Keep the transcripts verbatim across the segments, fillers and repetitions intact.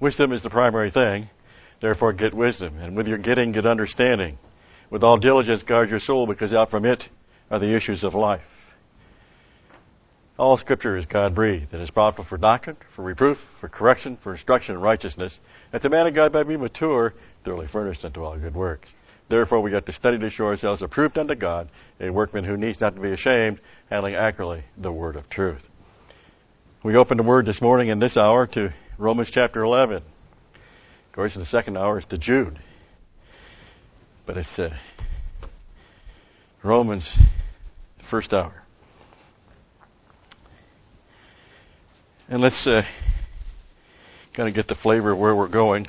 Wisdom is the primary thing. Therefore, get wisdom. And with your getting, get understanding. With all diligence, guard your soul, because out from it are the issues of life. All Scripture is God-breathed and is profitable for doctrine, for reproof, for correction, for instruction in righteousness, that the man of God might be mature, thoroughly furnished unto all good works. Therefore, we got to study to show ourselves approved unto God, a workman who needs not to be ashamed, handling accurately the word of truth. We opened the word this morning in this hour to Romans chapter eleven. Of course, in the second hour, it's to Jude. But it's uh, Romans, the first hour. And let's uh, kind of get the flavor of where we're going.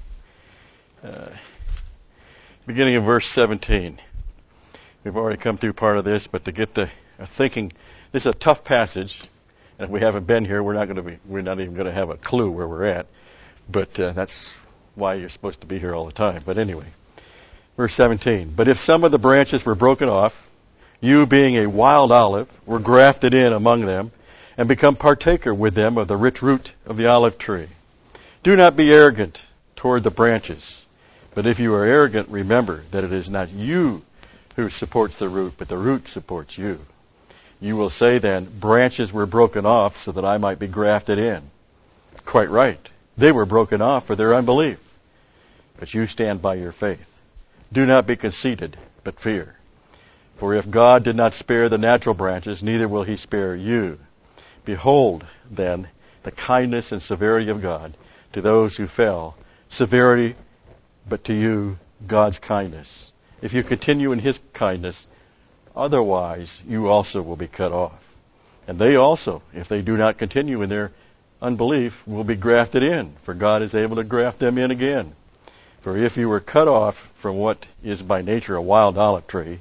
Uh, beginning in verse seventeen. We've already come through part of this, but to get the uh, thinking, this is a tough passage. And if we haven't been here, we're not going to be, we're not even going to have a clue where we're at. But uh, that's why you're supposed to be here all the time. But anyway, verse seventeen. But if some of the branches were broken off, you being a wild olive were grafted in among them, and become partaker with them of the rich root of the olive tree. Do not be arrogant toward the branches. But if you are arrogant, remember that it is not you who supports the root, but the root supports you. You will say then, branches were broken off so that I might be grafted in. Quite right. They were broken off for their unbelief. But you stand by your faith. Do not be conceited, but fear. For if God did not spare the natural branches, neither will he spare you. Behold, then, the kindness and severity of God to those who fell. Severity, but to you, God's kindness. If you continue in his kindness, otherwise you also will be cut off. And they also, if they do not continue in their unbelief, will be grafted in, for God is able to graft them in again. For if you were cut off from what is by nature a wild olive tree,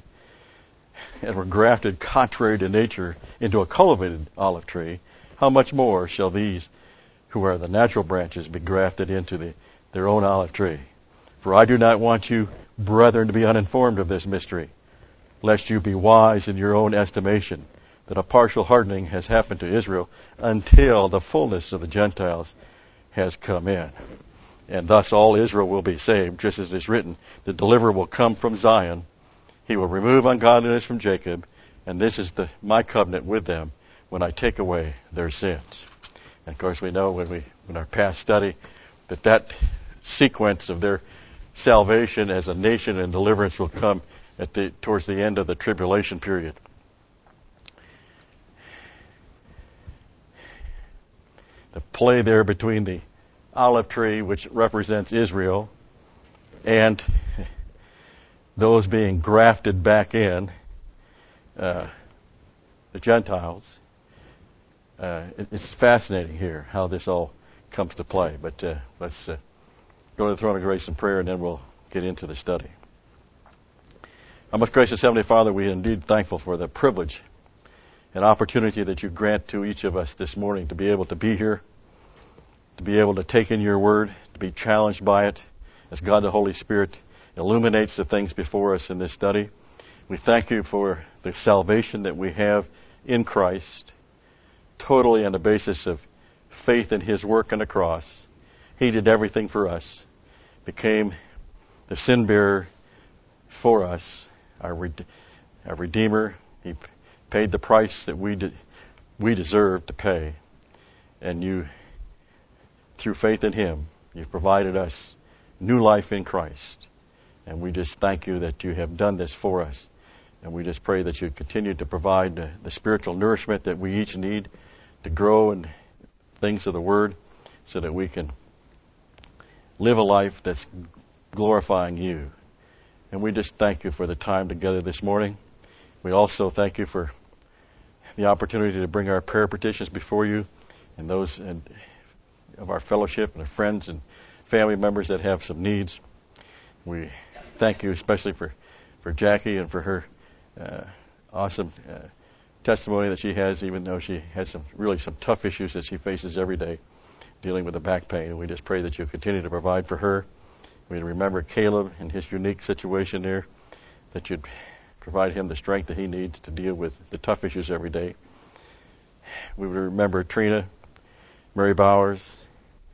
and were grafted contrary to nature into a cultivated olive tree, how much more shall these who are the natural branches be grafted into the, their own olive tree? For I do not want you, brethren, to be uninformed of this mystery, lest you be wise in your own estimation, that a partial hardening has happened to Israel until the fullness of the Gentiles has come in. And thus all Israel will be saved, just as it is written, the deliverer will come from Zion. He will remove ungodliness from Jacob, and this is the my covenant with them when I take away their sins. And of course, we know when we in our past study that that sequence of their salvation as a nation and deliverance will come at the towards the end of the tribulation period. The play there between the olive tree, which represents Israel, and those being grafted back in, uh, the Gentiles. Uh, it, it's fascinating here how this all comes to play. But uh, let's uh, go to the throne of grace in prayer, and then we'll get into the study. Our most gracious Heavenly Father, we are indeed thankful for the privilege and opportunity that you grant to each of us this morning to be able to be here, to be able to take in your word, to be challenged by it, as God the Holy Spirit illuminates the things before us in this study. We thank you for the salvation that we have in Christ, totally on the basis of faith in his work on the cross. He did everything for us, became the sin bearer for us, our, Rede- our Redeemer. He paid the price that we de- we deserve to pay. And you, through faith in him, you've provided us new life in Christ. And we just thank you that you have done this for us. And we just pray that you continue to provide the, the spiritual nourishment that we each need to grow in things of the Word so that we can live a life that's glorifying you. And we just thank you for the time together this morning. We also thank you for the opportunity to bring our prayer petitions before you and those and of our fellowship and our friends and family members that have some needs. We thank you especially for, for Jackie and for her uh, awesome uh, testimony that she has, even though she has some really some tough issues that she faces every day dealing with the back pain. And we just pray that you continue to provide for her. We remember Caleb and his unique situation there, that you'd provide him the strength that he needs to deal with the tough issues every day. We would remember Trina, Mary Bowers, uh,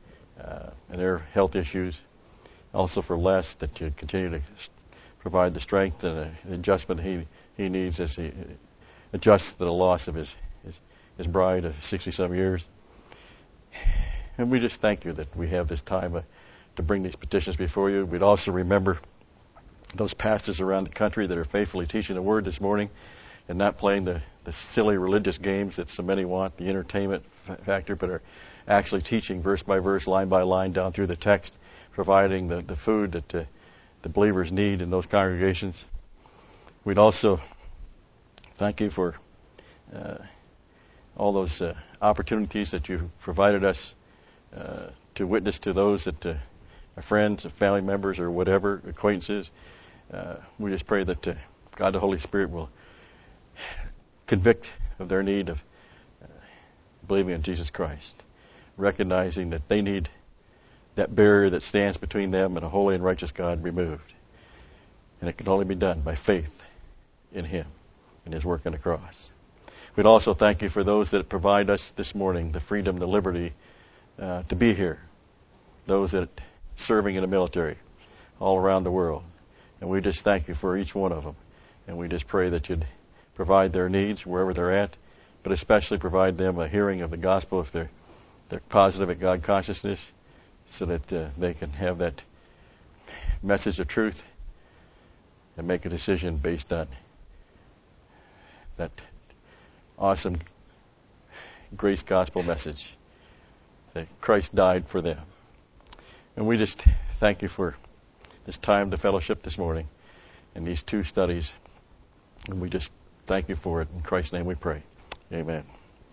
uh, and their health issues. Also for Les, that you continue to provide the strength and uh, the adjustment he, he needs as he adjusts to the loss of his, his, his bride of sixty-some years. And we just thank you that we have this time uh, to bring these petitions before you. We'd also remember those pastors around the country that are faithfully teaching the Word this morning and not playing the, the silly religious games that so many want, the entertainment f- factor, but are actually teaching verse by verse, line by line down through the text, providing the, the food that uh, the believers need in those congregations. We'd also thank you for uh, all those uh, opportunities that you've provided us uh, to witness to those that uh, are friends, family members, or whatever, acquaintances. Uh, we just pray that uh, God the Holy Spirit will convict of their need of uh, believing in Jesus Christ, recognizing that they need that barrier that stands between them and a holy and righteous God removed. And it can only be done by faith in Him and His work on the cross. We'd also thank you for those that provide us this morning the freedom, the liberty uh, to be here. Those that are serving in the military all around the world. And we just thank you for each one of them. And we just pray that you'd provide their needs wherever they're at, but especially provide them a hearing of the gospel if they're, they're positive at God consciousness, so that uh, they can have that message of truth and make a decision based on that awesome grace gospel message that Christ died for them. And we just thank you for this time to fellowship this morning and these two studies. And we just thank you for it. In Christ's name we pray. Amen.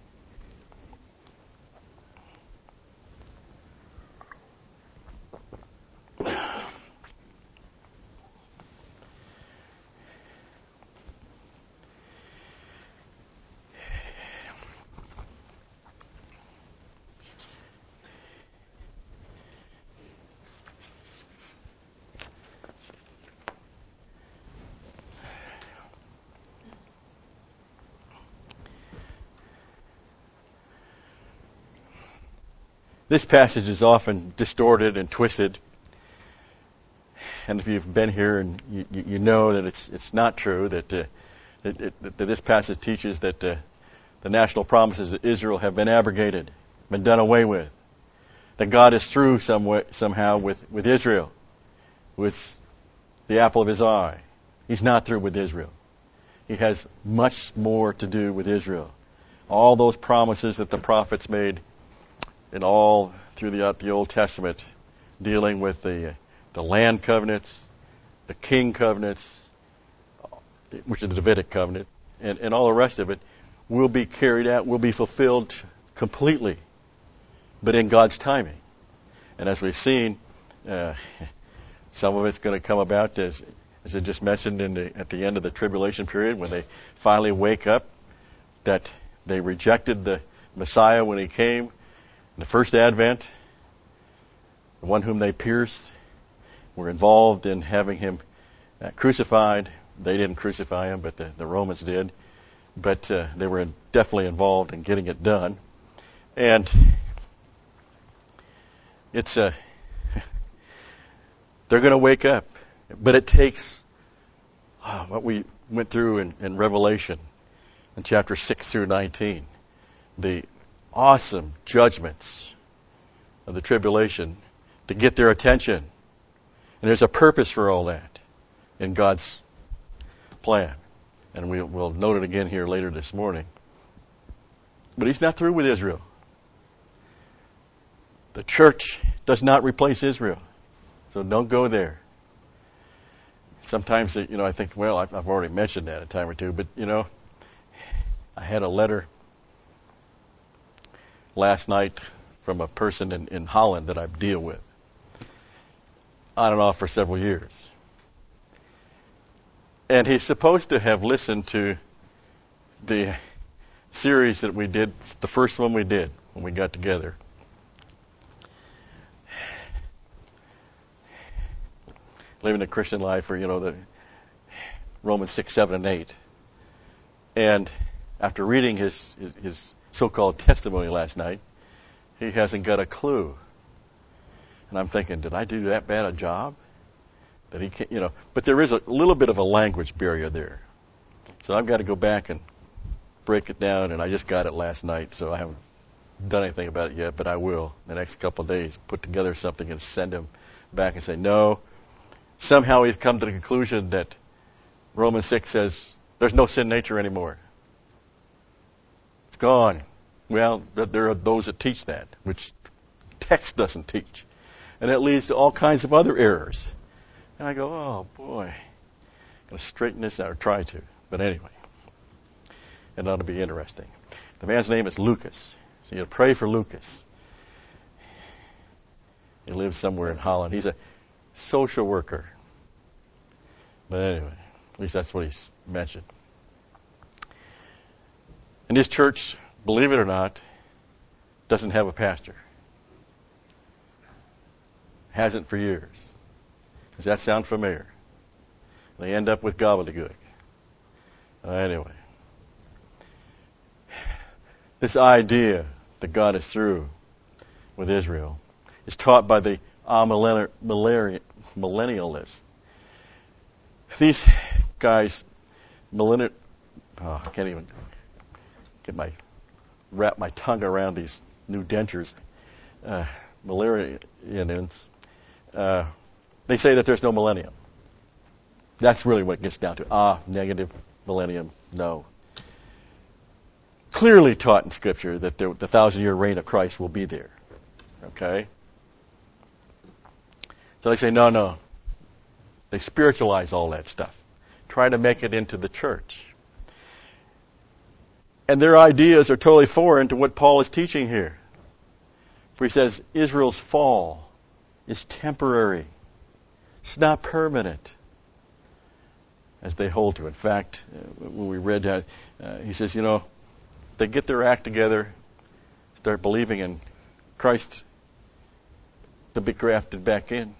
This passage is often distorted and twisted, and if you've been here and you, you know that it's it's not true, that, uh, it, it, that this passage teaches that uh, the national promises of Israel have been abrogated, been done away with, that God is through some way, somehow with, with Israel, with the apple of His eye. He's not through with Israel. He has much more to do with Israel. All those promises that the prophets made and all throughout the Old Testament, dealing with the the land covenants, the king covenants, which is the Davidic covenant, and, and all the rest of it, will be carried out, will be fulfilled completely, but in God's timing. And as we've seen, uh, some of it's going to come about, as as I just mentioned, in the, at the end of the tribulation period, when they finally wake up, that they rejected the Messiah when He came. The first advent, the one whom they pierced, were involved in having Him uh, crucified. They didn't crucify Him, but the, the Romans did. But uh, they were definitely involved in getting it done. And it's uh, they're going to wake up. But it takes uh, what we went through in, in Revelation in chapter six through nineteen, the awesome judgments of the tribulation, to get their attention. And there's a purpose for all that in God's plan. And we, we'll note it again here later this morning. But He's not through with Israel. The church does not replace Israel. So don't go there. Sometimes, you know, I think, well, I've, I've already mentioned that a time or two, but, you know, I had a letter last night from a person in, in Holland that I deal with, on and off for several years. And he's supposed to have listened to the series that we did, the first one we did when we got together. Living a Christian life, or, you know, the Romans six, seven, and eight. And after reading his, his, his so-called testimony last night, he hasn't got a clue And I'm thinking, did I do that bad a job? That he can't, you know, but there is a little bit of a language barrier there. So I've got to go back and break it down, and I just got it last night, so I haven't done anything about it yet, but I will the next couple of days, put together something and send him back and say, no, somehow he's come to the conclusion that Romans six says there's no sin nature anymore. It's gone. Well, there are those that teach that, which text doesn't teach. And it leads to all kinds of other errors. And I go, oh, boy, I'm going to straighten this out, or try to. But anyway, it ought to be interesting. The man's name is Lucas. So you pray for Lucas. He lives somewhere in Holland. He's a social worker. But anyway, at least that's what he's mentioned. And his church, believe it or not, doesn't have a pastor. Hasn't for years. Does that sound familiar? They end up with gobbledygook. Uh, anyway. This idea that God is through with Israel is taught by the millennialists. These guys, millennial, oh, I can't even get my wrap my tongue around these new dentures. Uh, millennials, uh, they say that there's no millennium. That's really what it gets down to. Ah, negative millennium, no. Clearly taught in Scripture that there, the thousand-year reign of Christ will be there. Okay? So they say, no, no. They spiritualize all that stuff. Try to make it into the church. And their ideas are totally foreign to what Paul is teaching here. For he says, Israel's fall is temporary. It's not permanent, as they hold to. In fact, when we read that, uh, he says, you know, they get their act together, start believing in Christ, they'll be grafted back in.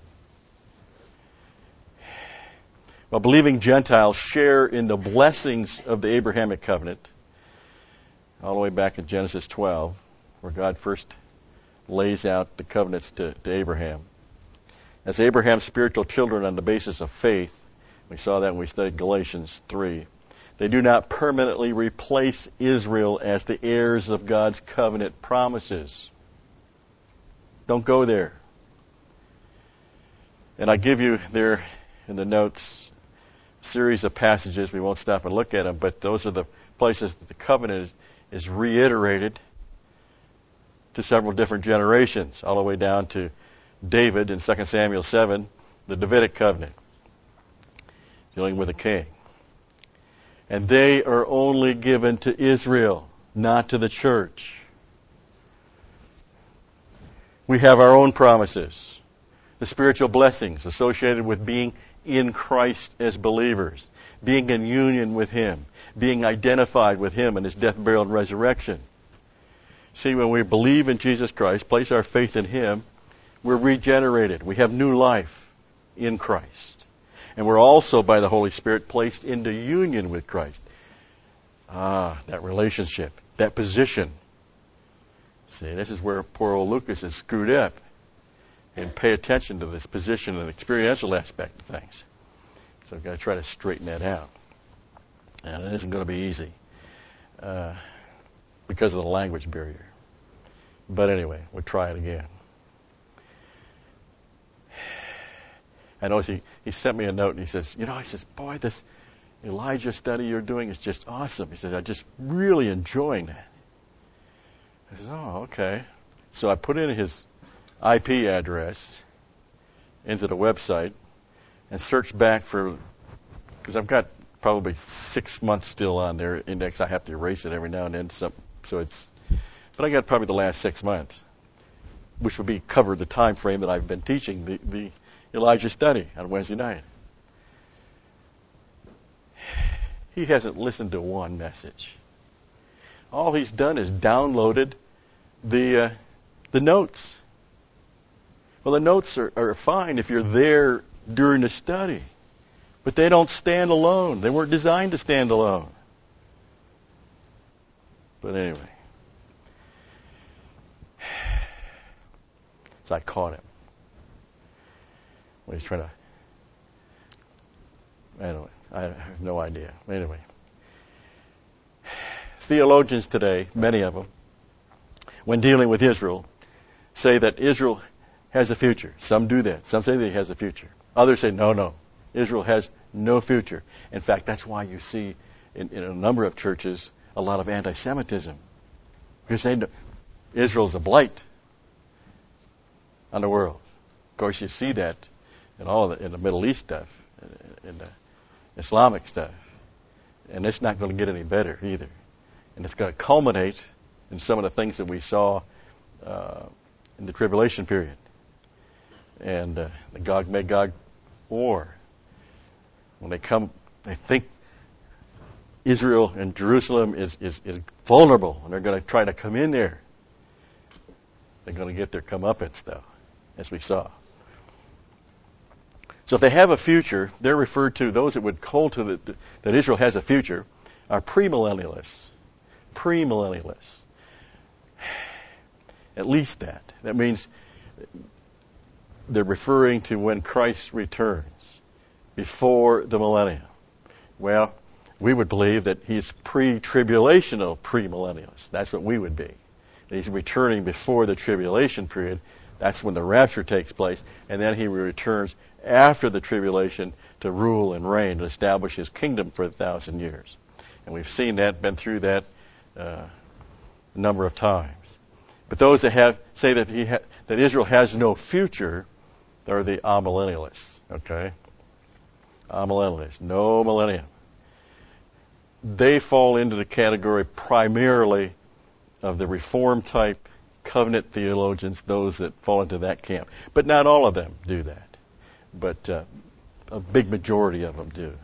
Well, believing Gentiles share in the blessings of the Abrahamic covenant, all the way back in Genesis twelve, where God first lays out the covenants to, to Abraham. As Abraham's spiritual children on the basis of faith, we saw that when we studied Galatians three, they do not permanently replace Israel as the heirs of God's covenant promises. Don't go there. And I give you there in the notes a series of passages. We won't stop and look at them, but those are the places that the covenant is, is reiterated to several different generations, all the way down to David in Second Samuel seven, the Davidic covenant, dealing with a king. And they are only given to Israel, not to the church. We have our own promises, the spiritual blessings associated with being in Christ as believers, being in union with Him, being identified with Him in His death, burial, and resurrection. See, when we believe in Jesus Christ, place our faith in Him, we're regenerated. We have new life in Christ. And we're also, by the Holy Spirit, placed into union with Christ. Ah, that relationship, that position. See, this is where poor old Lucas is screwed up. And pay attention to this position and experiential aspect of things. So I've got to try to straighten that out. And it isn't going to be easy uh, because of the language barrier. But anyway, we'll try it again. I notice he, he sent me a note and he says, you know, he says, boy, this Elijah study you're doing is just awesome. He says, I'm just really enjoying that. I says, oh, okay. So I put in his I P address into the website and searched back for, because I've got probably six months still on their index. I have to erase it every now and then. So, so it's, but I got probably the last six months, which would be cover the time frame that I've been teaching the, the Elijah study on Wednesday night. He hasn't listened to one message. All he's done is downloaded the uh, the notes. Well, the notes are, are fine if you're there during the study, but they don't stand alone. They weren't designed to stand alone. But anyway, so I caught him. Well, he's trying to. Anyway, I have no idea. Anyway, theologians today, many of them, when dealing with Israel, say that Israel has a future. Some do that. Some say that he has a future. Others say, no, no. Israel has no future. In fact, that's why you see in, in a number of churches a lot of anti-Semitism. Because they know Israel's a blight on the world. Of course, you see that in all the, in the Middle East stuff, in the Islamic stuff. And it's not going to get any better either. And it's going to culminate in some of the things that we saw uh, in the tribulation period. And uh, the Gog-Magog war. When they come, they think Israel and Jerusalem is, is, is vulnerable, and they're going to try to come in there. They're going to get their comeuppance, though, as we saw. So if they have a future, they're referred to, those that would hold to the, that Israel has a future, are premillennialists. Premillennialists. At least that. That means they're referring to when Christ returns, before the millennium. Well, we would believe that he's pre-tribulational premillennialist. That's what we would be. That he's returning before the tribulation period. That's when the rapture takes place. And then he returns after the tribulation to rule and reign, to establish his kingdom for a thousand years. And we've seen that, been through that uh, a number of times. But those that have say that he ha- that Israel has no future, they're the amillennialists. Okay, amillennialists, no millennium. They fall into the category primarily of the Reformed type covenant theologians, those that fall into that camp. But not all of them do that. But uh, a big majority of them do.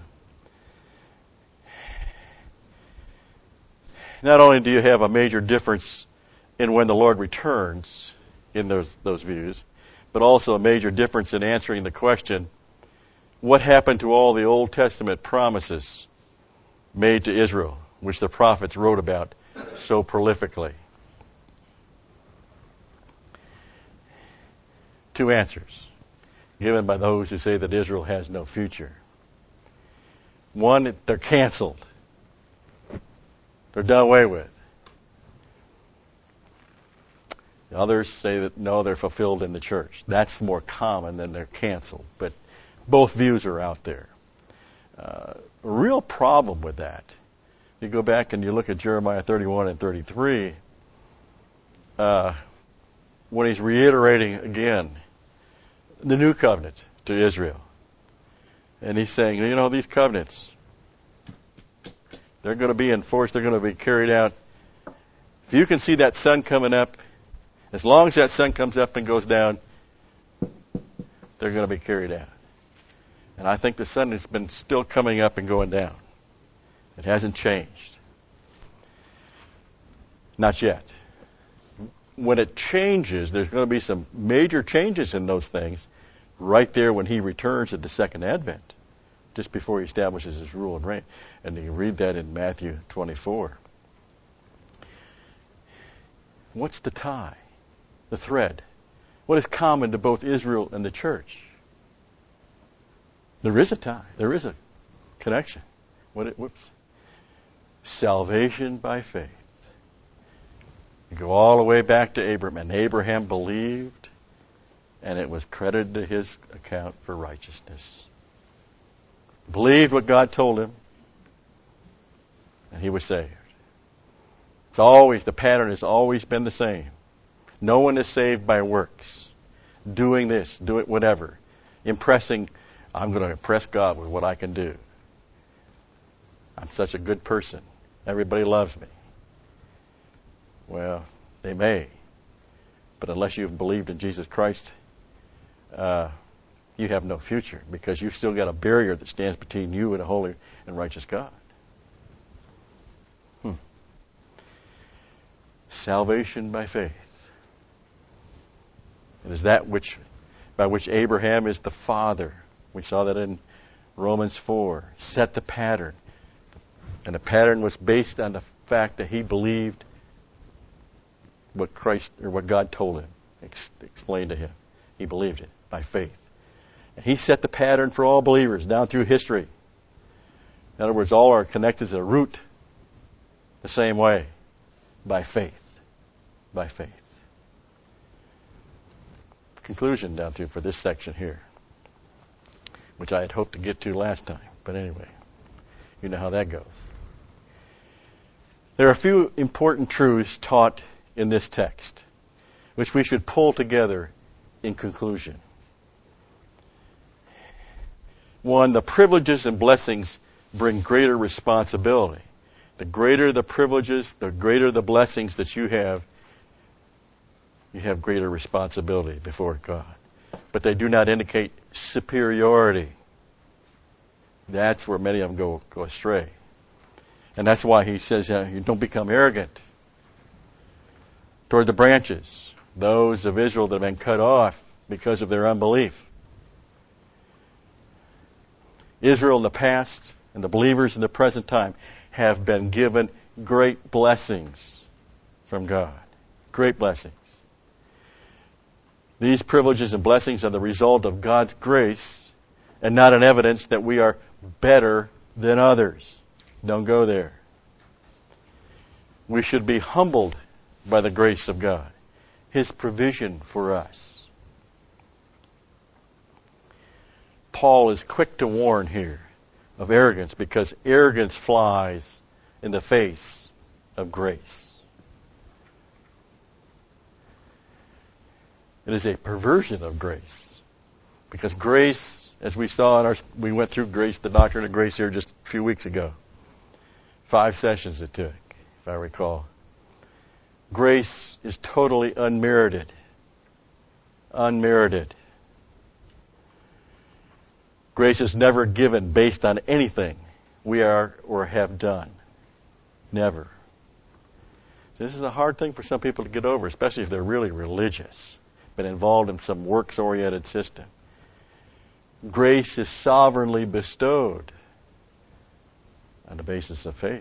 Not only do you have a major difference in when the Lord returns in those those views, but also a major difference in answering the question, what happened to all the Old Testament promises made to Israel, which the prophets wrote about so prolifically? Two answers given by those who say that Israel has no future. One, they're canceled. They're done away with. The others say that, no, they're fulfilled in the church. That's more common than they're canceled. But both views are out there. Uh, a real problem with that, you go back and you look at Jeremiah thirty-one and thirty-three, uh, when he's reiterating again the new covenant to Israel. And he's saying, you know, these covenants, they're going to be enforced, they're going to be carried out. If you can see that sun coming up, as long as that sun comes up and goes down, they're going to be carried out. And I think the sun has been still coming up and going down. It hasn't changed. Not yet. When it changes, there's going to be some major changes in those things right there when he returns at the second advent, just before he establishes his rule and reign. And you can read that in Matthew twenty-four. What's the tie? The thread? What is common to both Israel and the church? There is a tie. There is a connection. What? It, whoops. Salvation by faith. You go all the way back to Abraham. And Abraham believed, and it was credited to his account for righteousness. Believed what God told him, and he was saved. It's always, the pattern has always been the same. No one is saved by works. Doing this, do it whatever. Impressing, I'm going to impress God with what I can do. I'm such a good person. Everybody loves me. Well, they may. But unless you've believed in Jesus Christ, uh, you have no future, because you've still got a barrier that stands between you and a holy and righteous God. Hmm. Salvation by faith. It is that which, by which Abraham is the father. We saw that in Romans four. Set the pattern. And the pattern was based on the fact that he believed what Christ, or what God told him, ex- explained to him. He believed it by faith. He set the pattern for all believers down through history. In other words, all are connected to the root the same way, by faith. By faith. Conclusion down through for this section here, which I had hoped to get to last time. But anyway, you know how that goes. There are a few important truths taught in this text, which we should pull together in conclusion. One, the privileges and blessings bring greater responsibility. The greater the privileges, the greater the blessings that you have, you have greater responsibility before God. But they do not indicate superiority. That's where many of them go, go astray. And that's why he says, uh, you don't become arrogant toward the branches, those of Israel that have been cut off because of their unbelief. Israel in the past and the believers in the present time have been given great blessings from God. Great blessings. These privileges and blessings are the result of God's grace and not an evidence that we are better than others. Don't go there. We should be humbled by the grace of God, His provision for us. Paul is quick to warn here of arrogance because arrogance flies in the face of grace. It is a perversion of grace because grace, as we saw in our, we went through grace, the doctrine of grace here just a few weeks ago. Five sessions it took, if I recall. Grace is totally unmerited. Unmerited. Grace is never given based on anything we are or have done. Never. This is a hard thing for some people to get over, especially if they're really religious, been involved in some works-oriented system. Grace is sovereignly bestowed on the basis of faith.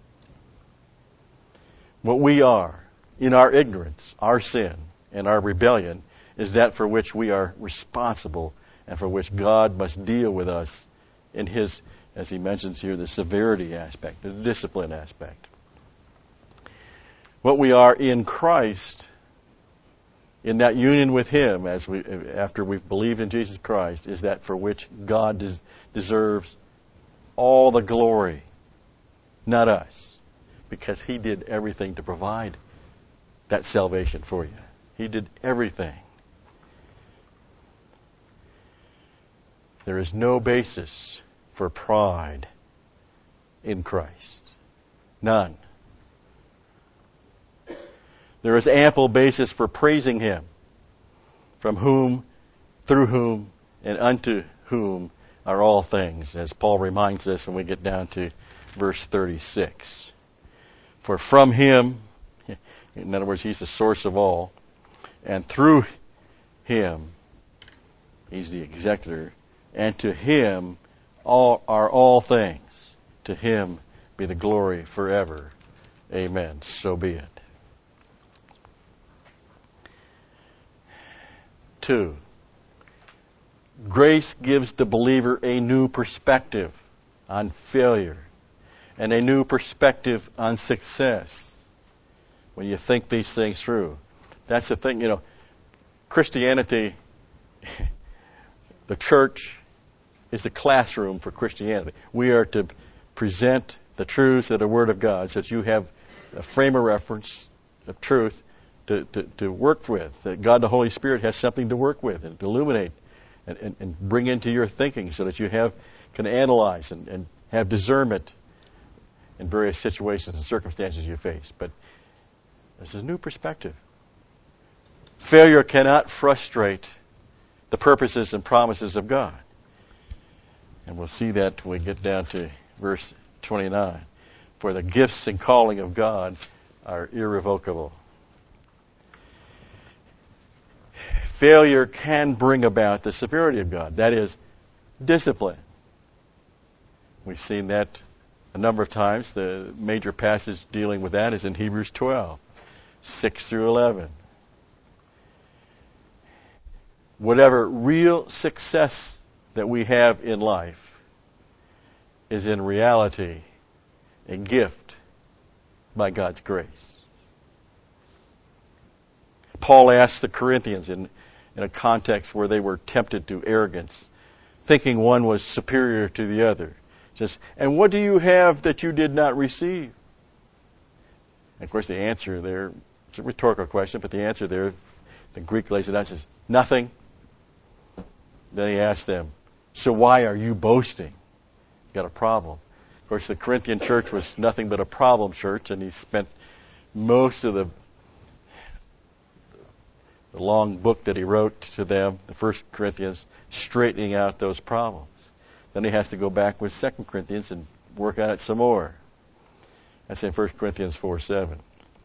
What we are, in our ignorance, our sin, and our rebellion, is that for which we are responsible and for which God must deal with us in His, as he mentions here, the severity aspect, the discipline aspect. What we are in Christ, in that union with Him, as we after we've believed in Jesus Christ, is that for which God des- deserves all the glory, not us, because He did everything to provide that salvation for you. He did everything. There is no basis for pride in Christ. None. There is ample basis for praising Him, from whom, through whom, and unto whom are all things, as Paul reminds us when we get down to verse thirty-six. For from Him, in other words, He's the source of all, and through Him, He's the executor, and to Him all are all things. To Him be the glory forever. Amen. So be it. Two, grace gives the believer a new perspective on failure and a new perspective on success when you think these things through. That's the thing, you know, Christianity, the church is the classroom for Christianity. We are to present the truths of the Word of God so that you have a frame of reference of truth to, to, to work with. That God the Holy Spirit has something to work with and to illuminate and, and, and bring into your thinking so that you have can analyze and, and have discernment in various situations and circumstances you face. But this is a new perspective. Failure cannot frustrate the purposes and promises of God. And we'll see that when we get down to verse twenty-nine. For the gifts and calling of God are irrevocable. Failure can bring about the severity of God. That is, discipline. We've seen that a number of times. The major passage dealing with that is in Hebrews twelve, six through eleven. Whatever real success that we have in life is in reality a gift by God's grace. Paul asked the Corinthians in, in a context where they were tempted to arrogance, thinking one was superior to the other. Says, and what do you have that you did not receive? And of course, the answer there, it's a rhetorical question, but the answer there, the Greek lays it out, says, nothing. Then he asked them, so why are you boasting? You got a problem. Of course, the Corinthian church was nothing but a problem church, and he spent most of the, the long book that he wrote to them, the First Corinthians, straightening out those problems. Then he has to go back with Second Corinthians and work on it some more. That's in First Corinthians four seven.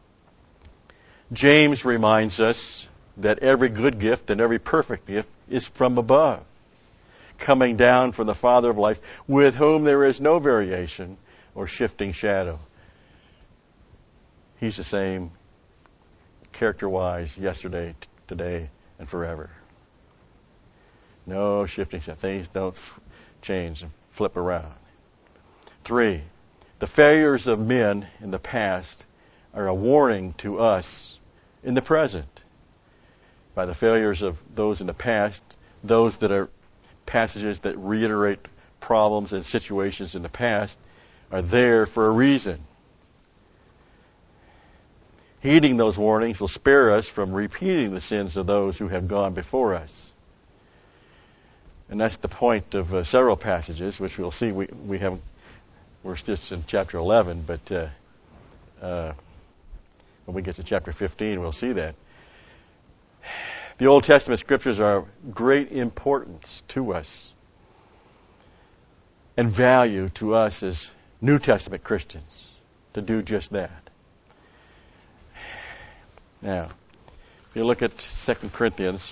James reminds us that every good gift and every perfect gift is from above, coming down from the Father of lights, with whom there is no variation or shifting shadow. He's the same character-wise yesterday, t- today, and forever. No shifting shadow. Things don't change and flip around. Three, the failures of men in the past are a warning to us in the present. By the failures of those in the past, those that are passages that reiterate problems and situations in the past are there for a reason. Heeding those warnings will spare us from repeating the sins of those who have gone before us. And that's the point of uh, several passages, which we'll see. We we have we're just in chapter eleven, but uh, uh, when we get to chapter fifteen, we'll see that. The Old Testament scriptures are of great importance to us and value to us as New Testament Christians to do just that. Now, if you look at Second Corinthians,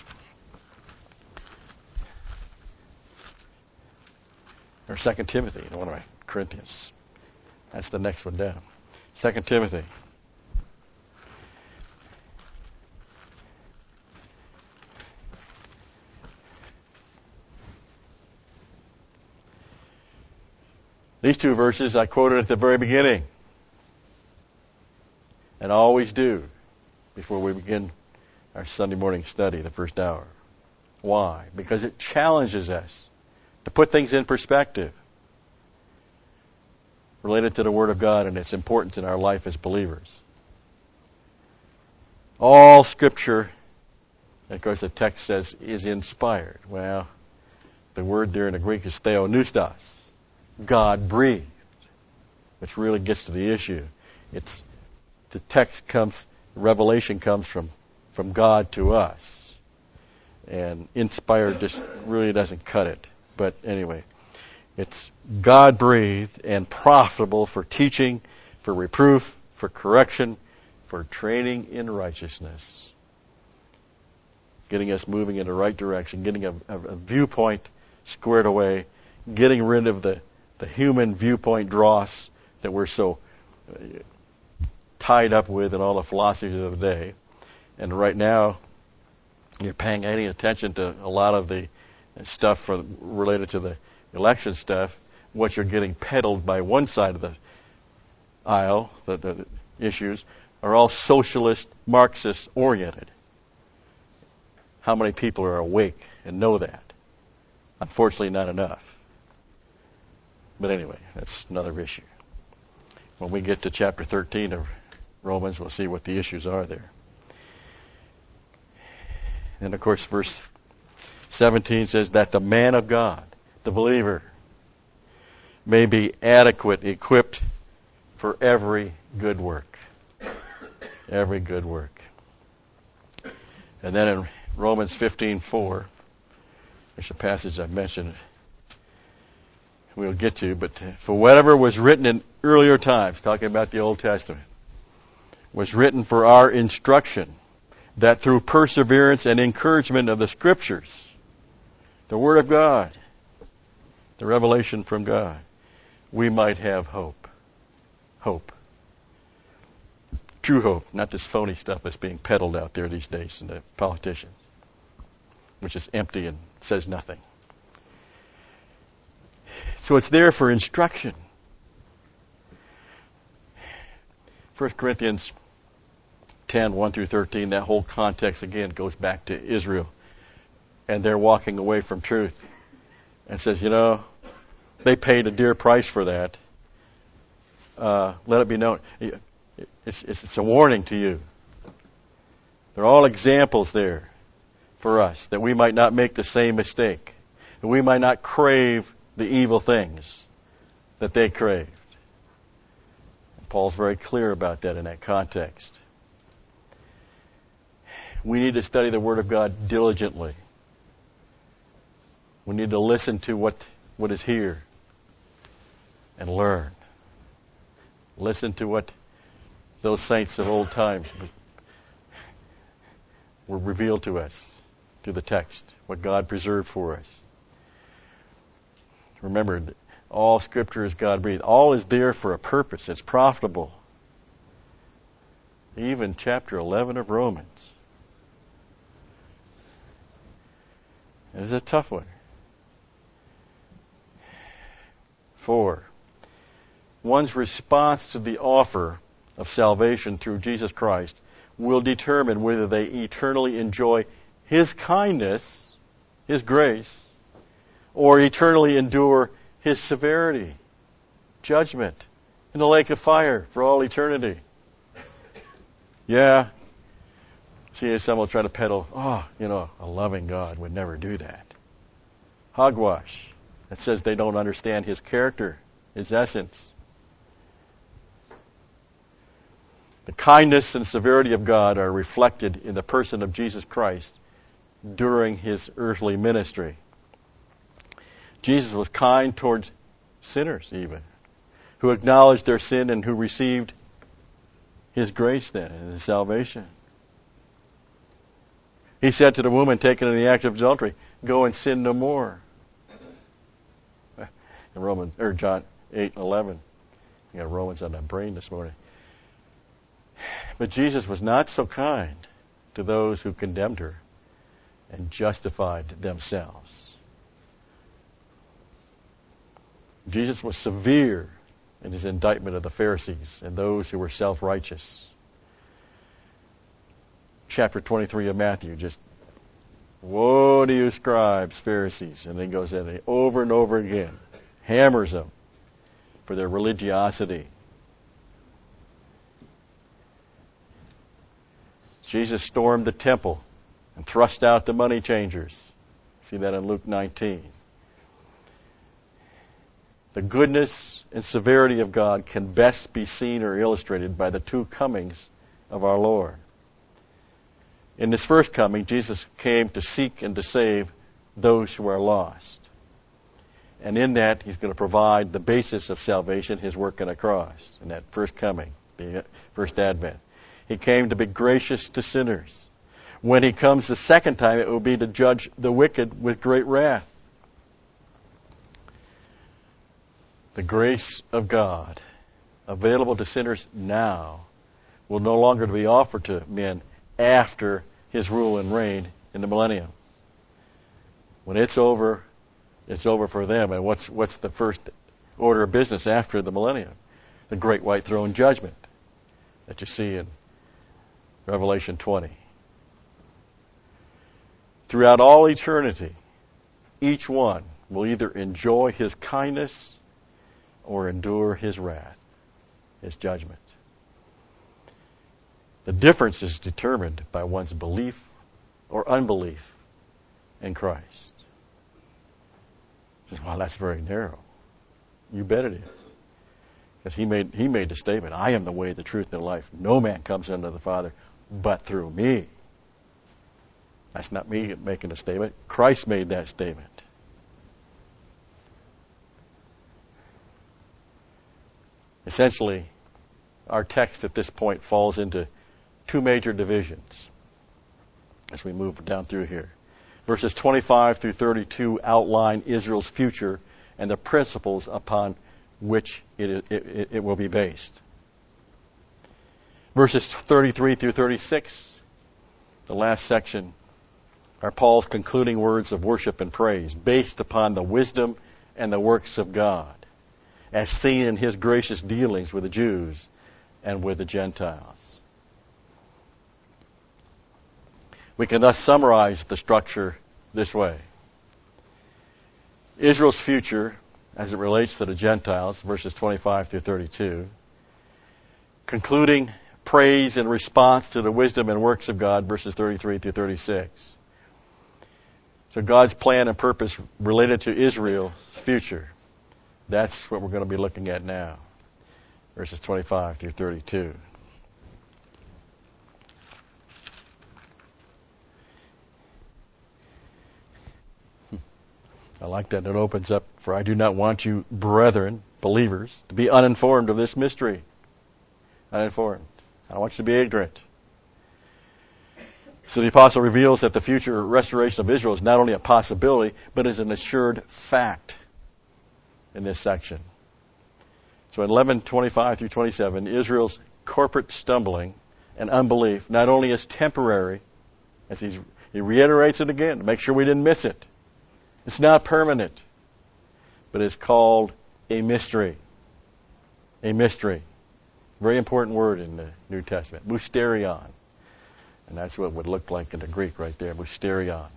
or Second Timothy, one of my Corinthians. That's the next one down. Second Timothy. These two verses I quoted at the very beginning, and always do before we begin our Sunday morning study, the first hour. Why? Because it challenges us to put things in perspective related to the Word of God and its importance in our life as believers. All Scripture, and of course the text says, is inspired. Well, the word there in the Greek is theopneustos, God-breathed, which really gets to the issue. It's the text comes, revelation comes from, from God to us. And inspired just really doesn't cut it. But anyway, it's God-breathed and profitable for teaching, for reproof, for correction, for training in righteousness. Getting us moving in the right direction, getting a, a, a viewpoint squared away, getting rid of the, the human viewpoint dross that we're so uh, tied up with in all the philosophies of the day. And right now, you're paying any attention to a lot of the stuff for, related to the election stuff, what you're getting peddled by one side of the aisle, the, the issues, are all socialist, Marxist oriented. How many people are awake and know that? Unfortunately, not enough. But anyway, that's another issue. When we get to chapter thirteen of Romans, we'll see what the issues are there. And of course, verse seventeen says that the man of God, the believer, may be adequate, equipped for every good work. Every good work. And then in Romans fifteen four, there's a passage I mentioned we'll get to, but for whatever was written in earlier times, talking about the Old Testament, was written for our instruction, that through perseverance and encouragement of the Scriptures, the Word of God, the revelation from God, we might have hope. Hope. True hope, not this phony stuff that's being peddled out there these days in the politicians, which is empty and says nothing. So it's there for instruction. First Corinthians ten, one through thirteen, that whole context again goes back to Israel. And they're walking away from truth. And says, you know, they paid a dear price for that. Uh, let it be known. It's, it's, it's a warning to you. They're all examples there for us, that we might not make the same mistake, that we might not crave the evil things that they craved. And Paul's very clear about that in that context. We need to study the Word of God diligently. We need to listen to what, what is here and learn. Listen to what those saints of old times were revealed to us through the text, what God preserved for us. Remember, all Scripture is God-breathed. All is there for a purpose. It's profitable. Even chapter eleven of Romans. It's a tough one. Four, one's response to the offer of salvation through Jesus Christ will determine whether they eternally enjoy His kindness, His grace, or eternally endure His severity, judgment, in the lake of fire for all eternity. Yeah. See, some will try to peddle, oh, you know, a loving God would never do that. Hogwash. It says they don't understand His character, His essence. The kindness and severity of God are reflected in the person of Jesus Christ during His earthly ministry. Jesus was kind towards sinners even, who acknowledged their sin and who received His grace then and His salvation. He said to the woman taken in the act of adultery, go and sin no more. In Romans or John eight and eleven. You got Romans on that brain this morning. But Jesus was not so kind to those who condemned her and justified themselves. Jesus was severe in His indictment of the Pharisees and those who were self-righteous. Chapter twenty-three of Matthew, just, woe to you scribes, Pharisees. And then goes in over and over again. Hammers them for their religiosity. Jesus stormed the temple and thrust out the money changers. See that in Luke nineteen. The goodness and severity of God can best be seen or illustrated by the two comings of our Lord. In His first coming, Jesus came to seek and to save those who are lost. And in that, He's going to provide the basis of salvation, His work on the cross, in that first coming, the first advent. He came to be gracious to sinners. When He comes the second time, it will be to judge the wicked with great wrath. The grace of God, available to sinners now, will no longer be offered to men after His rule and reign in the millennium. When it's over, it's over for them. And what's what's the first order of business after the millennium? The great white throne judgment that you see in Revelation twenty. Throughout all eternity, each one will either enjoy His kindness or endure His wrath, His judgment. The difference is determined by one's belief or unbelief in Christ. Says, well, that's very narrow. You bet it is. Because he made he made the statement, I am the way, the truth, and the life. No man comes unto the Father but through me. That's not me making a statement. Christ made that statement. Essentially, our text at this point falls into two major divisions as we move down through here. Verses twenty-five through thirty-two outline Israel's future and the principles upon which it, it, it will be based. Verses thirty-three through thirty-six, the last section, are Paul's concluding words of worship and praise based upon the wisdom and the works of God, as seen in his gracious dealings with the Jews and with the Gentiles. We can thus summarize the structure this way. Israel's future, as it relates to the Gentiles, verses twenty-five through thirty-two, concluding praise and response to the wisdom and works of God, verses thirty-three through thirty-six. So God's plan and purpose related to Israel's future. That's what we're going to be looking at now, verses twenty-five through thirty-two. I like that. It opens up, for I do not want you, brethren, believers, to be uninformed of this mystery. Uninformed. I don't want you to be ignorant. So the apostle reveals that the future restoration of Israel is not only a possibility, but is an assured fact in this section. So in eleven twenty-five through twenty-seven, Israel's corporate stumbling and unbelief not only is temporary, as he's, he reiterates it again to make sure we didn't miss it. It's not permanent, but it's called a mystery. A mystery. Very important word in the New Testament. Mysterion. And that's what it would look like in the Greek right there. Mysterion.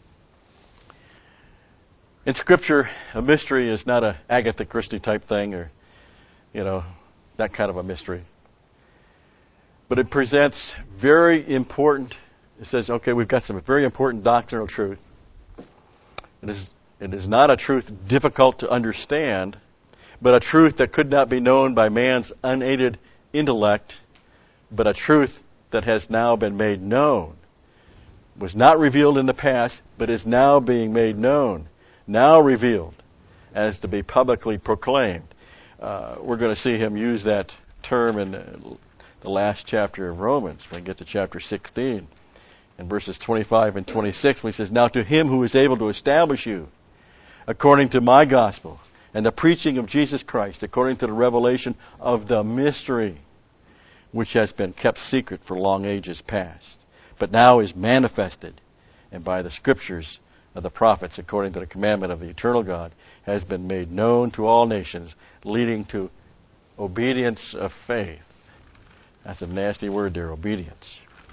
In Scripture, a mystery is not a Agatha Christie type thing or, you know, that kind of a mystery. But it presents very important, it says, okay, we've got some very important doctrinal truth. It is, it is not a truth difficult to understand, but a truth that could not be known by man's unaided intellect, but a truth that has now been made known. Was not revealed in the past, but is now being made known, now revealed, as to be publicly proclaimed. Uh, we're going to see him use that term in the, the last chapter of Romans, when we get to chapter sixteen. In verses twenty-five and twenty-six, when he says, now to him who is able to establish you, according to my gospel, and the preaching of Jesus Christ, according to the revelation of the mystery, which has been kept secret for long ages past, but now is manifested, and by the scriptures of the prophets, according to the commandment of the eternal God, has been made known to all nations, leading to obedience of faith. That's a nasty word there, obedience.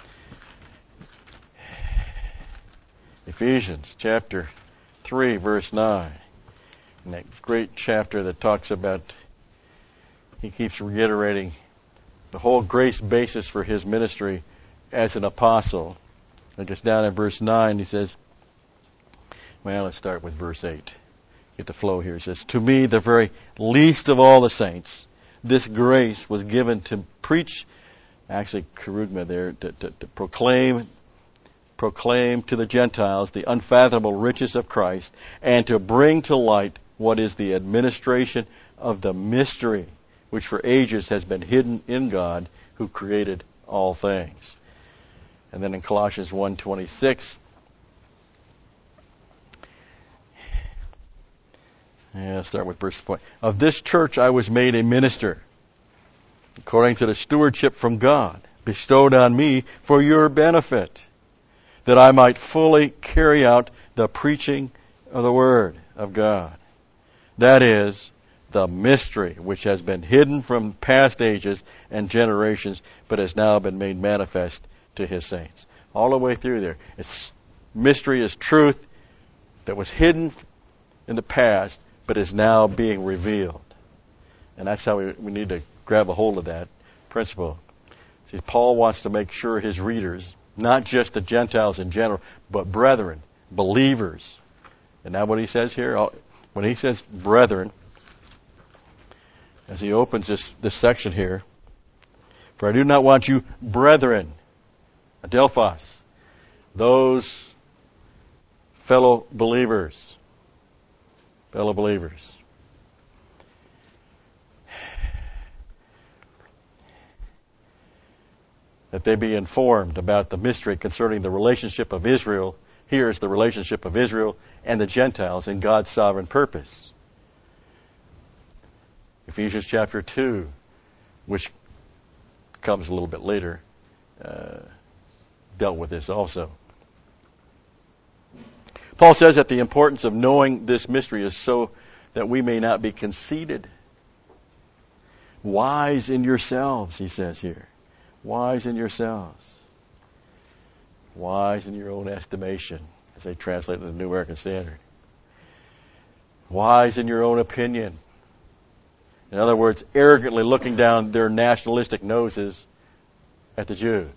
Ephesians chapter three, verse nine. In that great chapter that talks about, he keeps reiterating the whole grace basis for his ministry as an apostle. And just down in verse nine, he says, well, let's start with verse eight. Get the flow here. He says, to me, the very least of all the saints, this grace was given to preach, actually, kerugma there, to, to, to proclaim proclaim to the Gentiles the unfathomable riches of Christ, and to bring to light what is the administration of the mystery, which for ages has been hidden in God, who created all things. And then in Colossians one twenty-six, yeah, I'll start with verse four. Of this church I was made a minister, according to the stewardship from God, bestowed on me for your benefit, that I might fully carry out the preaching of the Word of God. That is, the mystery which has been hidden from past ages and generations, but has now been made manifest to His saints. All the way through there. It's, mystery is truth that was hidden in the past, but is now being revealed. And that's how we, we need to grab a hold of that principle. See, Paul wants to make sure his readers, not just the Gentiles in general, but brethren, believers. And now what he says here, when he says brethren, as he opens this, this section here, for I do not want you brethren, adelphos, those fellow believers, fellow believers. That they be informed about the mystery concerning the relationship of Israel. Here is the relationship of Israel and the Gentiles in God's sovereign purpose. Ephesians chapter two, which comes a little bit later, uh, dealt with this also. Paul says that the importance of knowing this mystery is so that we may not be conceited. Wise in yourselves, he says here. Wise in yourselves. Wise in your own estimation, as they translate it in the New American Standard. Wise in your own opinion. In other words, arrogantly looking down their nationalistic noses at the Jews.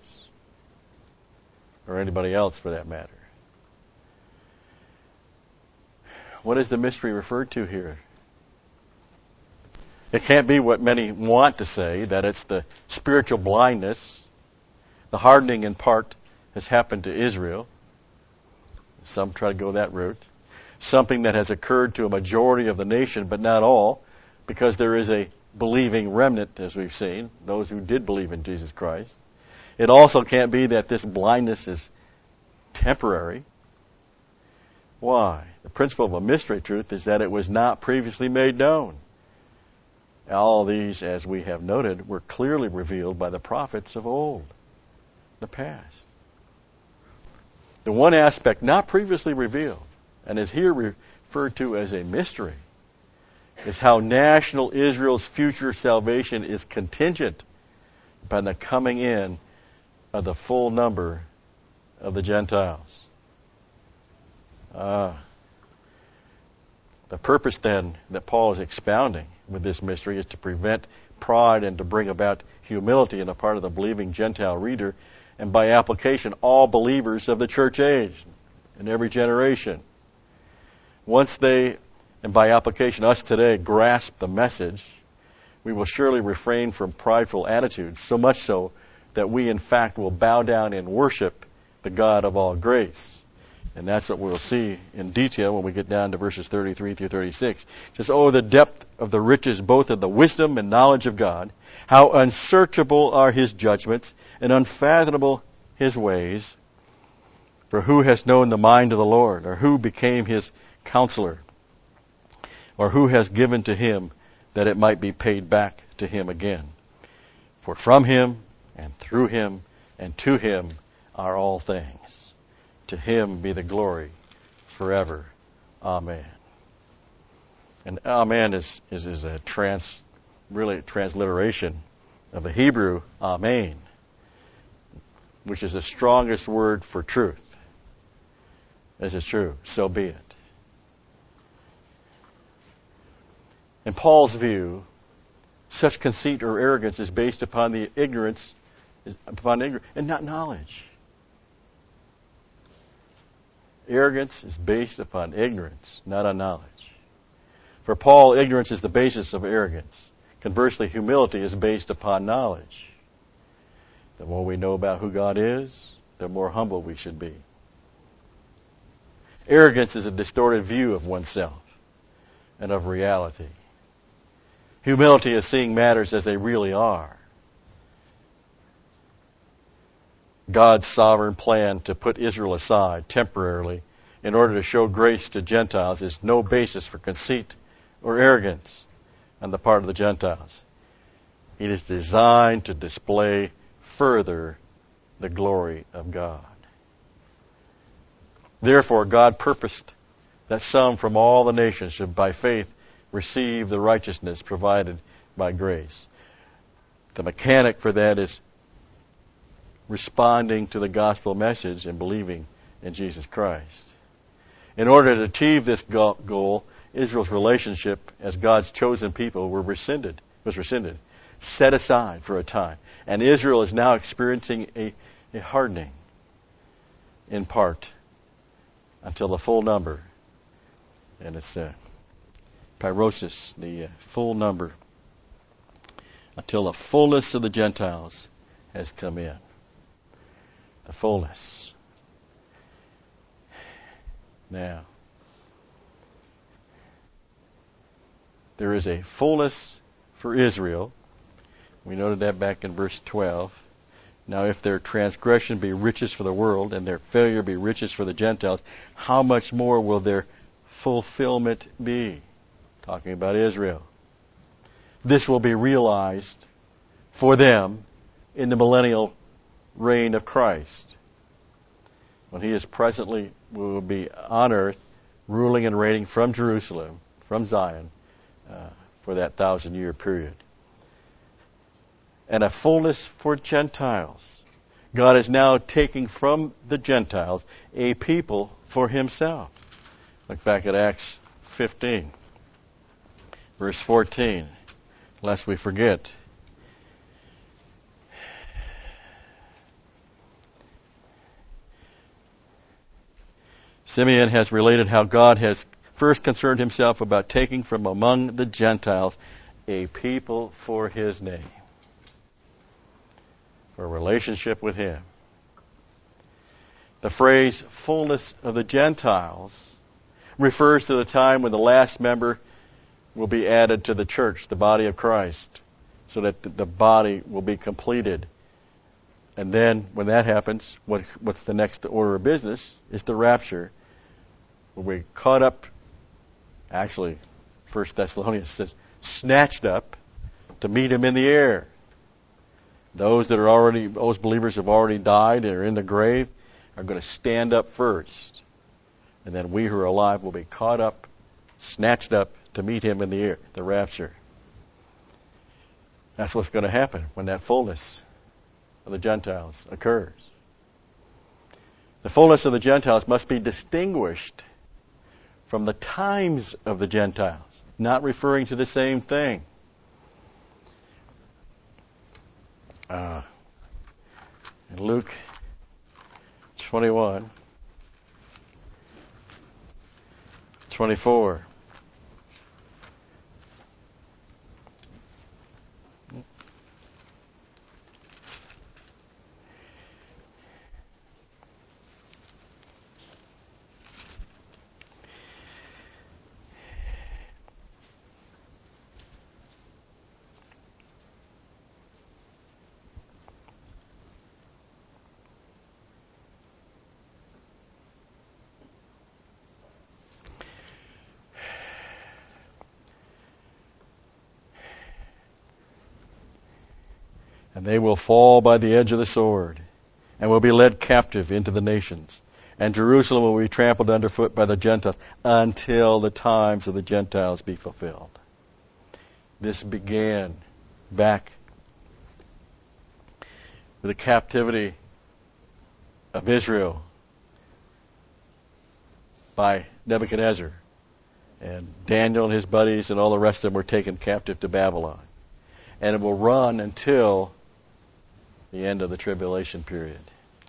Or anybody else for that matter. What is the mystery referred to here? It can't be what many want to say, that it's the spiritual blindness. The hardening in part has happened to Israel. Some try to go that route. Something that has occurred to a majority of the nation, but not all, because there is a believing remnant, as we've seen, those who did believe in Jesus Christ. It also can't be that this blindness is temporary. Why? The principle of a mystery truth is that it was not previously made known. All these, as we have noted, were clearly revealed by the prophets of old, the past. The one aspect not previously revealed, and is here referred to as a mystery, is how national Israel's future salvation is contingent upon the coming in of the full number of the Gentiles. Ah. The purpose then that Paul is expounding with this mystery is to prevent pride and to bring about humility in the part of the believing Gentile reader, and by application all believers of the church age in every generation. Once they, and by application us today, grasp the message, we will surely refrain from prideful attitudes, so much so that we in fact will bow down and worship the God of all grace. And that's what we'll see in detail when we get down to verses thirty-three through thirty-six. Just, oh, the depth of the riches both of the wisdom and knowledge of God. How unsearchable are his judgments and unfathomable his ways. For who has known the mind of the Lord? Or who became his counselor? Or who has given to him that it might be paid back to him again? For from him and through him and to him are all things. To him be the glory forever. Amen. And amen is, is, is a trans, really transliteration of the Hebrew amen, which is the strongest word for truth. This is true, so be it. In Paul's view, such conceit or arrogance is based upon the ignorance, upon ignorance, and not knowledge. Arrogance is based upon ignorance, not on knowledge. For Paul, ignorance is the basis of arrogance. Conversely, humility is based upon knowledge. The more we know about who God is, the more humble we should be. Arrogance is a distorted view of oneself and of reality. Humility is seeing matters as they really are. God's sovereign plan to put Israel aside temporarily in order to show grace to Gentiles is no basis for conceit or arrogance on the part of the Gentiles. It is designed to display further the glory of God. Therefore, God purposed that some from all the nations should by faith receive the righteousness provided by grace. The mechanic for that is responding to the gospel message and believing in Jesus Christ. In order to achieve this goal, Israel's relationship as God's chosen people were rescinded, was rescinded, set aside for a time. And Israel is now experiencing a, a hardening in part until the full number. And it's uh, pyrosis, the uh, full number, until the fullness of the Gentiles has come in. The fullness. Now, there is a fullness for Israel. We noted that back in verse twelve. Now, if their transgression be riches for the world, and their failure be riches for the Gentiles, how much more will their fulfillment be? Talking about Israel. This will be realized for them in the millennial reign of Christ, when he is presently will be on earth, ruling and reigning from Jerusalem from Zion uh, for that thousand-year period. And a fullness for Gentiles. God is now taking from the Gentiles a people for himself. Look back at Acts fifteen, verse fourteen, lest we forget. Simeon has related how God has first concerned himself about taking from among the Gentiles a people for his name, for a relationship with him. The phrase fullness of the Gentiles refers to the time when the last member will be added to the church, the body of Christ, so that the body will be completed. And then when that happens, what's the next order of business is the rapture. We're caught up, actually, First Thessalonians says, snatched up to meet him in the air. Those that are already, those believers have already died and are in the grave are going to stand up first. And then we who are alive will be caught up, snatched up to meet him in the air, the rapture. That's what's going to happen when that fullness of the Gentiles occurs. The fullness of the Gentiles must be distinguished from the times of the Gentiles, not referring to the same thing. Uh, in Luke twenty-one, twenty-four. And they will fall by the edge of the sword, and will be led captive into the nations. And Jerusalem will be trampled underfoot by the Gentiles until the times of the Gentiles be fulfilled. This began back with the captivity of Israel by Nebuchadnezzar. And Daniel and his buddies and all the rest of them were taken captive to Babylon. And it will run until the end of the tribulation period.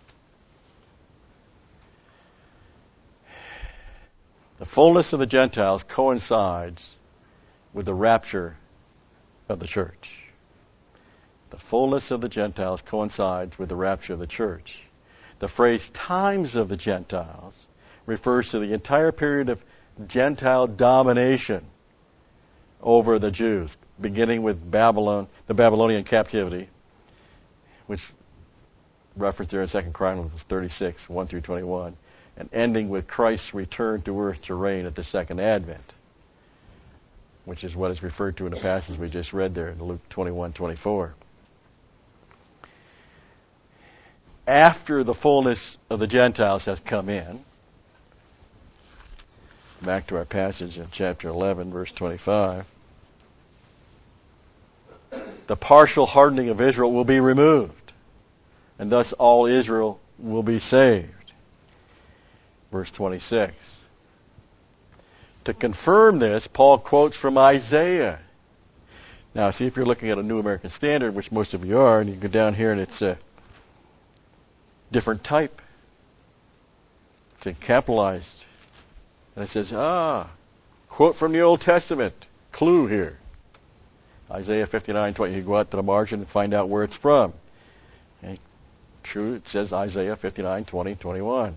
The fullness of the Gentiles coincides with the rapture of the church. The fullness of the Gentiles coincides with the rapture of the church. The phrase times of the Gentiles refers to the entire period of Gentile domination over the Jews, beginning with Babylon, the Babylonian captivity, which referenced there in Second Chronicles thirty-six, one through twenty-one, and ending with Christ's return to earth to reign at the second advent, which is what is referred to in the passage we just read there in Luke twenty-one, twenty-four. After the fullness of the Gentiles has come in, back to our passage in chapter eleven, verse twenty-five, the partial hardening of Israel will be removed, and thus all Israel will be saved. Verse twenty-six. To confirm this, Paul quotes from Isaiah. Now, see if you're looking at a New American Standard, which most of you are, and you go down here and it's a different type. It's capitalized. And it says, ah, quote from the Old Testament. Clue here. Isaiah fifty-nine, twenty. You go out to the margin and find out where it's from. Okay. True, it says Isaiah fifty-nine, twenty, twenty-one.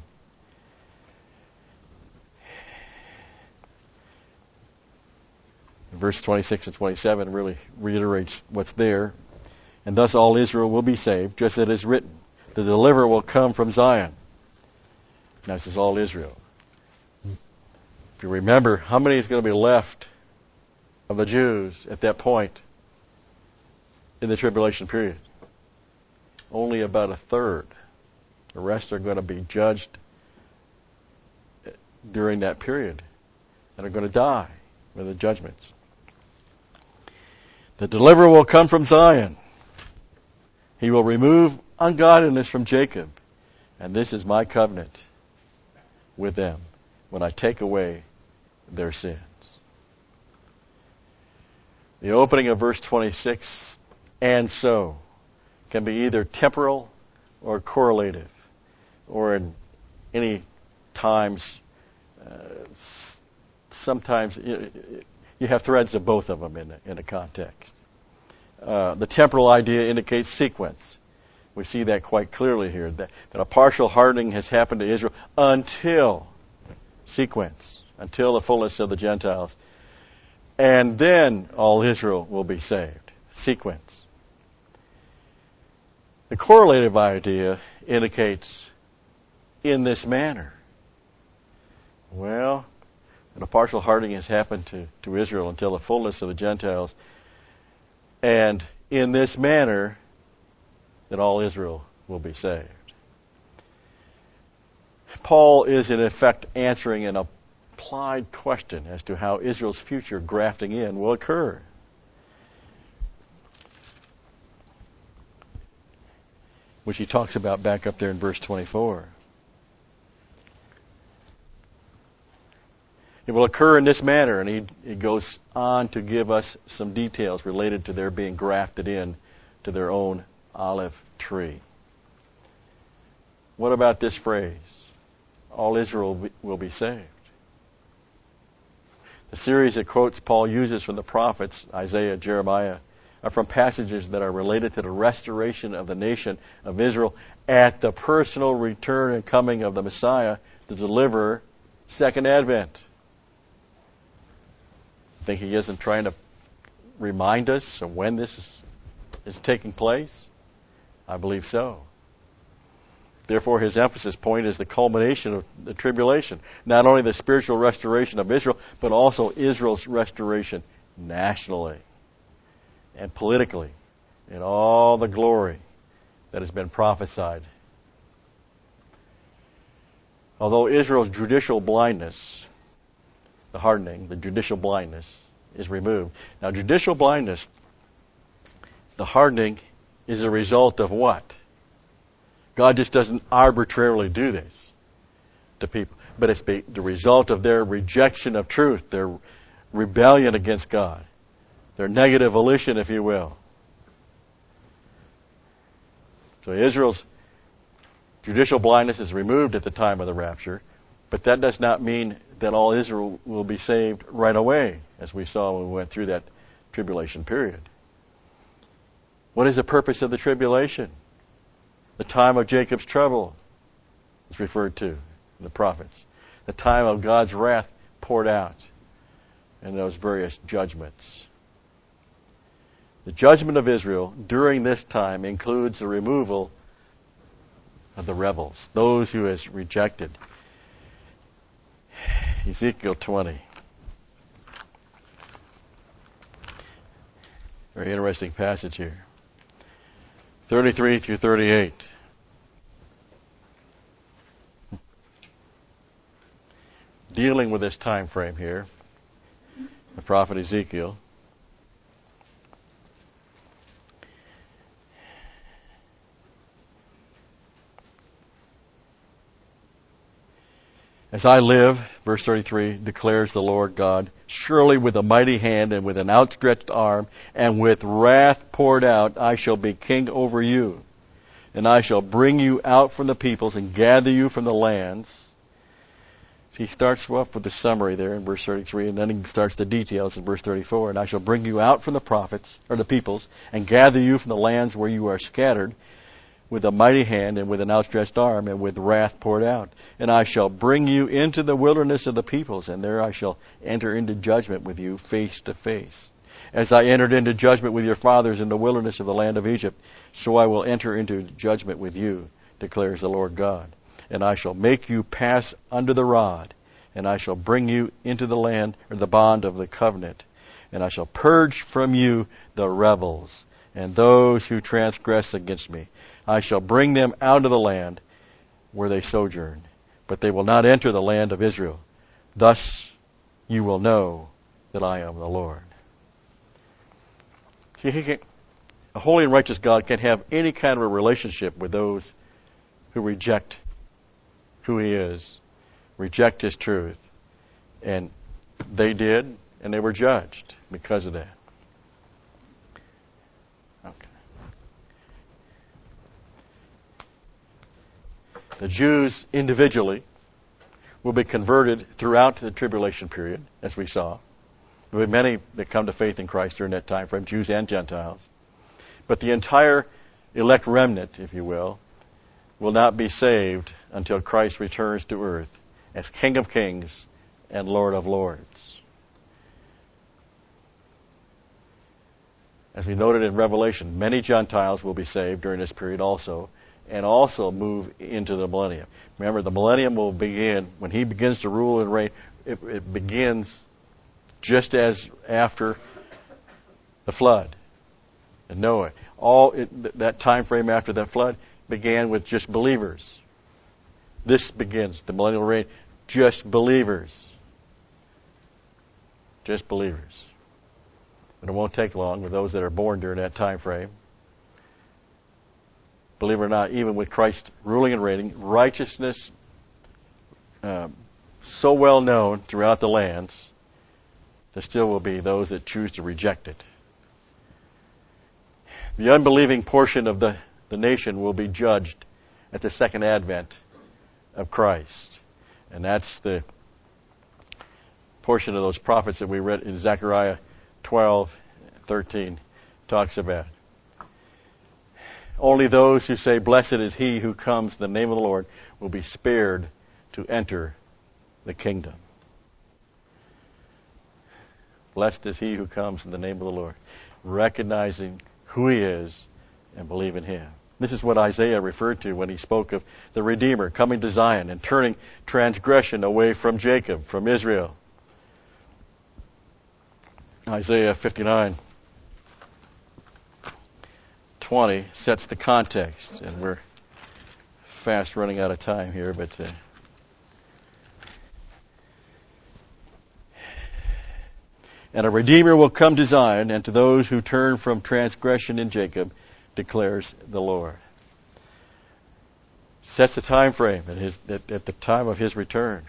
Verse twenty-six and twenty-seven really reiterates what's there. And thus all Israel will be saved, just as it is written. The deliverer will come from Zion. Now this is all Israel. If you remember, how many is going to be left of the Jews at that point in the tribulation period? Only about a third. The rest are going to be judged during that period and are going to die. with the judgments. The deliverer will come from Zion. He will remove ungodliness from Jacob. And this is my covenant with them when I take away their sins. The opening of verse twenty-six, and so, can be either temporal or correlative, or in any times, uh, sometimes you have threads of both of them in a, in a context. Uh, the temporal idea indicates sequence. We see that quite clearly here, that, that a partial hardening has happened to Israel until, sequence, until the fullness of the Gentiles. And then all Israel will be saved. Sequence. The correlative idea indicates in this manner. Well, when a partial hardening has happened to, to Israel until the fullness of the Gentiles, and in this manner, that all Israel will be saved. Paul is in effect answering an applied question as to how Israel's future grafting in will occur. Which he talks about back up there in verse twenty-four. It will occur in this manner, and he, he goes on to give us some details related to their being grafted in to their own olive tree. What about this phrase? All Israel will be, will be saved. The series of quotes Paul uses from the prophets, Isaiah, Jeremiah, are from passages that are related to the restoration of the nation of Israel at the personal return and coming of the Messiah, the deliverer, second advent. Think he isn't trying to remind us of when this is, is taking place? I believe so. Therefore, his emphasis point is the culmination of the tribulation. Not only the spiritual restoration of Israel, but also Israel's restoration nationally and politically in all the glory that has been prophesied. Although Israel's judicial blindness, the hardening, the judicial blindness is removed. Now, judicial blindness, the hardening, is a result of what? God just doesn't arbitrarily do this to people, but it's the result of their rejection of truth, their rebellion against God, their negative volition, if you will. So Israel's judicial blindness is removed at the time of the rapture, but that does not mean that all Israel will be saved right away, as we saw when we went through that tribulation period. What is the purpose of the tribulation? The time of Jacob's trouble is referred to in the prophets. The time of God's wrath poured out in those various judgments. The judgment of Israel during this time includes the removal of the rebels, those who has rejected. Ezekiel twenty. Very interesting passage here. thirty-three through thirty-eight. Dealing with this time frame here, the prophet Ezekiel. As I live, verse thirty-three, declares the Lord God, surely with a mighty hand and with an outstretched arm and with wrath poured out, I shall be king over you. And I shall bring you out from the peoples and gather you from the lands. So he starts off with the summary there in verse thirty-three, and then he starts the details in verse thirty-four. And I shall bring you out from the prophets, or the peoples, and gather you from the lands where you are scattered, with a mighty hand and with an outstretched arm and with wrath poured out. And I shall bring you into the wilderness of the peoples, and there I shall enter into judgment with you face to face. As I entered into judgment with your fathers in the wilderness of the land of Egypt, so I will enter into judgment with you, declares the Lord God. And I shall make you pass under the rod, and I shall bring you into the land, or the bond of the covenant. And I shall purge from you the rebels, and those who transgress against me. I shall bring them out of the land where they sojourn, but they will not enter the land of Israel. Thus you will know that I am the Lord. See, he can, a holy and righteous God can have any kind of a relationship with those who reject who He is, reject His truth. And they did, and they were judged because of that. Okay. The Jews individually will be converted throughout the tribulation period, as we saw. There will be many that come to faith in Christ during that time frame, Jews and Gentiles. But the entire elect remnant, if you will, will not be saved until Christ returns to earth as King of Kings and Lord of Lords. As we noted in Revelation, many Gentiles will be saved during this period also, and also move into the millennium. Remember, the millennium will begin, when He begins to rule and reign, it, it begins just as after the flood. And Noah, all it, that time frame after that flood began with just believers. This begins, the millennial reign, just believers. Just believers. But it won't take long with those that are born during that time frame. Believe it or not, even with Christ ruling and reigning, righteousness um, so well known throughout the lands, there still will be those that choose to reject it. The unbelieving portion of the, the nation will be judged at the second advent of Christ. And that's the portion of those prophets that we read in Zechariah twelve, thirteen talks about. Only those who say, "Blessed is he who comes in the name of the Lord," will be spared to enter the kingdom. Blessed is he who comes in the name of the Lord, recognizing who He is and believe in Him. This is what Isaiah referred to when he spoke of the Redeemer coming to Zion and turning transgression away from Jacob, from Israel. Isaiah fifty-nine twenty sets the context, and we're fast running out of time here, but uh, and a Redeemer will come to Zion, and to those who turn from transgression in Jacob, declares the Lord. Sets the time frame at, his, at, at the time of His return.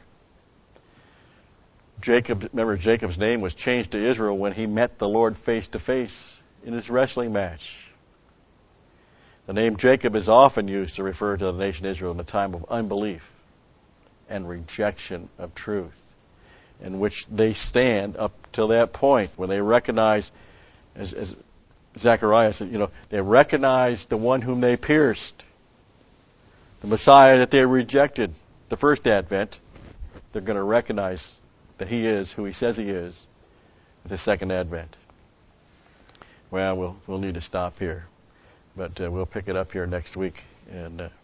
Jacob, remember, Jacob's name was changed to Israel when he met the Lord face to face in his wrestling match. The name Jacob is often used to refer to the nation Israel in a time of unbelief and rejection of truth, in which they stand up till that point when they recognize, as, as Zechariah said, you know, they recognize the one whom they pierced, the Messiah that they rejected, the first advent. They're going to recognize that He is who He says He is at the second advent. Well, we'll we'll need to stop here, but uh, we'll pick it up here next week. And uh,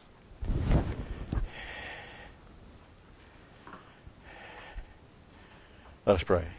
let us pray.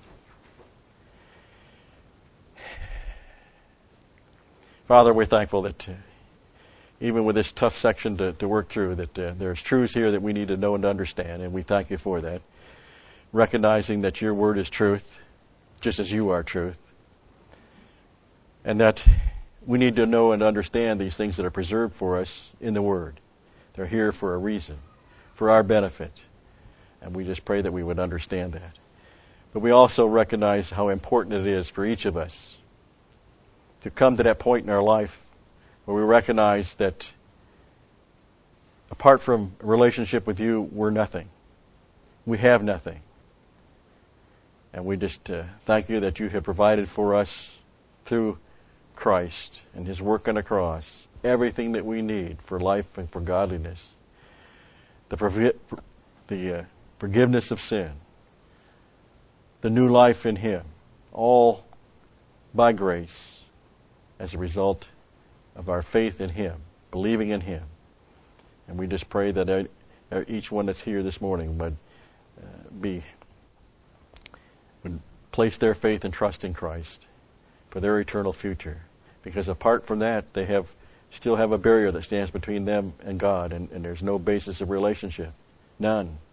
Father, we're thankful that uh, even with this tough section to, to work through, that uh, there's truths here that we need to know and to understand, and we thank You for that. Recognizing that Your Word is truth, just as You are truth, and that we need to know and understand these things that are preserved for us in the Word. They're here for a reason, for our benefit, and we just pray that we would understand that. But we also recognize how important it is for each of us to come to that point in our life where we recognize that apart from a relationship with You, we're nothing. We have nothing. And we just uh, thank You that You have provided for us through Christ and His work on the cross everything that we need for life and for godliness. The, provi- the uh, forgiveness of sin, the new life in Him, all by grace as a result of our faith in Him, believing in Him. And we just pray that each one that's here this morning would uh, be would place their faith and trust in Christ for their eternal future. Because apart from that, they have still have a barrier that stands between them and God, and, and there's no basis of relationship. None.